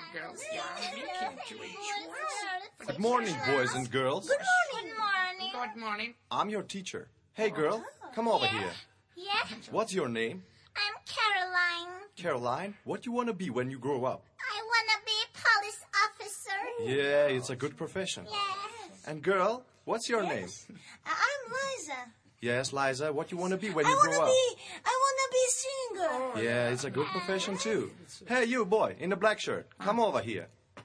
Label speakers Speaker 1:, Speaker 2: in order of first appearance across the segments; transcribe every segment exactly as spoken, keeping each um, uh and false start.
Speaker 1: girls. Yeah, we came to a choice.
Speaker 2: Good morning, boys and girls.
Speaker 3: Good morning. Good morning.
Speaker 1: Good morning.
Speaker 2: I'm your teacher. Hey, girl, come over
Speaker 3: Yeah.
Speaker 2: here.
Speaker 3: Yeah,
Speaker 2: What's your name?
Speaker 3: I'm Caroline.
Speaker 2: Caroline, what do you want to be when you grow up?
Speaker 3: I want to be a police officer.
Speaker 2: Yeah, it's a good profession.
Speaker 3: Yes.
Speaker 2: And girl, what's your name?
Speaker 3: I'm Liza.
Speaker 2: Yes, Liza, what do you want to be when
Speaker 3: I
Speaker 2: you
Speaker 3: want
Speaker 2: grow
Speaker 3: to
Speaker 2: up?
Speaker 3: be. I want to be singer.
Speaker 2: Yeah, it's a good profession too. Hey, you boy in the black shirt, come over here.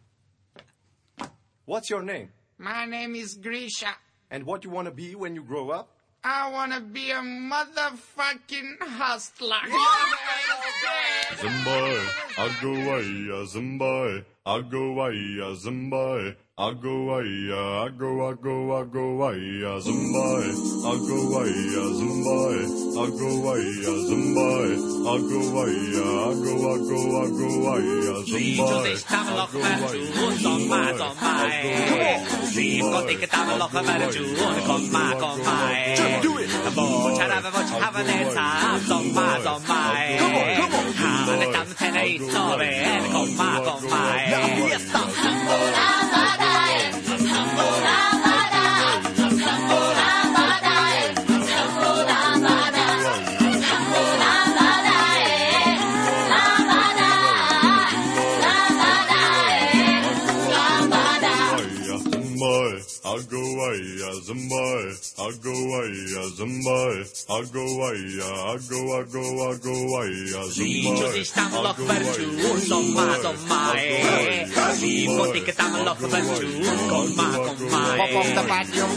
Speaker 2: What's your name?
Speaker 1: My name is Grisha.
Speaker 2: And what do you want to be when you grow up?
Speaker 1: I want to be a motherfucking hustler.
Speaker 4: Zumbai, Agawaya, Zumbai, Agawaya, Zumbai, Agawaya, Ago, Ago, Agawaya, Zumbai, Agawaya, Zumbai, Agawaya, Zumbai, Agawaya, Ago, Ago, Agawaya, Zumbai,
Speaker 2: Just do it!
Speaker 4: Come on, come Agawaya, Zumbai, Agawaya, Zumbai, Agawaya, Ago, Ago, Agawaya, Zumbai,
Speaker 1: Pop off the vacuum.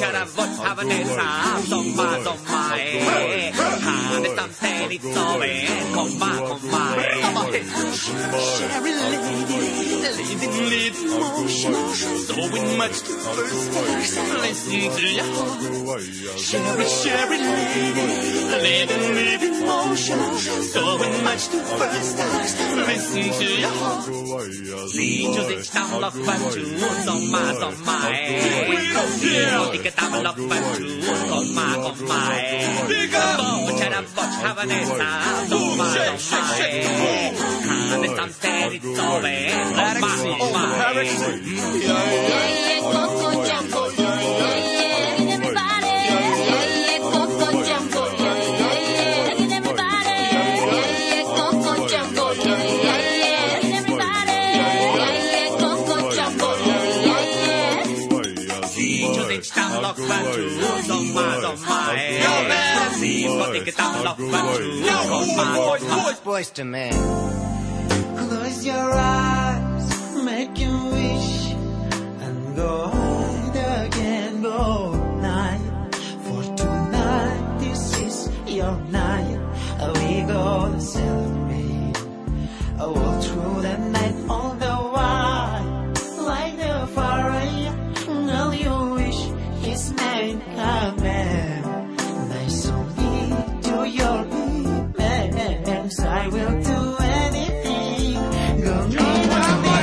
Speaker 5: Sherry lady, leading lead motion, so much to first stars, listen to your heart. Sherry, Sherry lady, leading lead motion, so much to first stars, listen to your heart. Lead to the town of Bantu, on my, on my. We go here. Take a town of Bantu, on my, on my. Big up. Watch out, watch, have an answer, on my, on my. And it's unsteady, it's all there, on my, on my. Yeah, yeah, Coco Jumbo, yeah, yeah, everybody, yeah, yeah, Coco Jumbo, yeah, yeah, everybody, yeah, Coco Jumbo, yeah, yeah, everybody, yeah, Coco Jumbo, yeah, yeah. See to the town of Bantu, on my, on my. See what they get down of Bantu, on my, on my.
Speaker 6: Boys to men.
Speaker 5: Close your eyes, make a wish, and go hide again, go night. For tonight, this is your night. We go to celebrate. All through the night, all the while, like the fire, all you wish his name coming. Nice only to your lips, I will do anything. Go me, go me.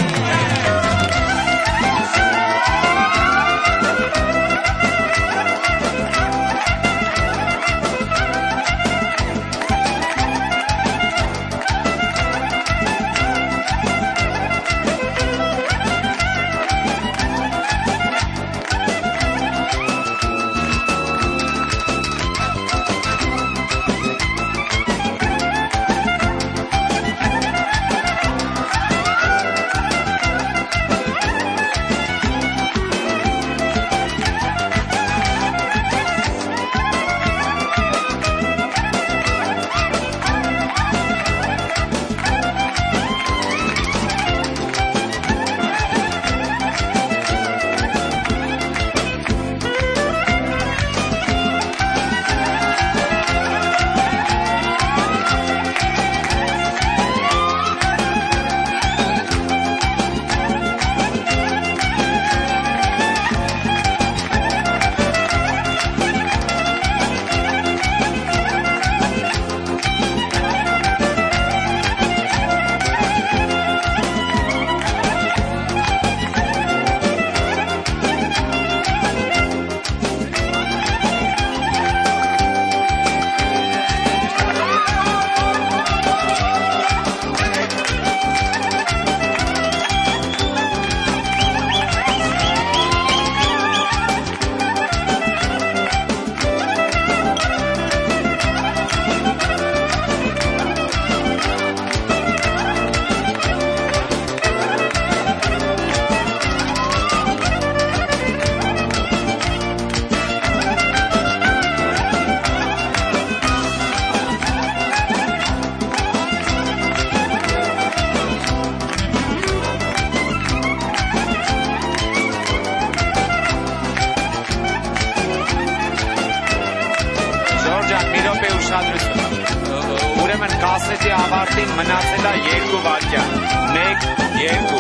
Speaker 6: ասեցի ավարտին մնացել է երկու վայրկյան։ մեկ, երկու։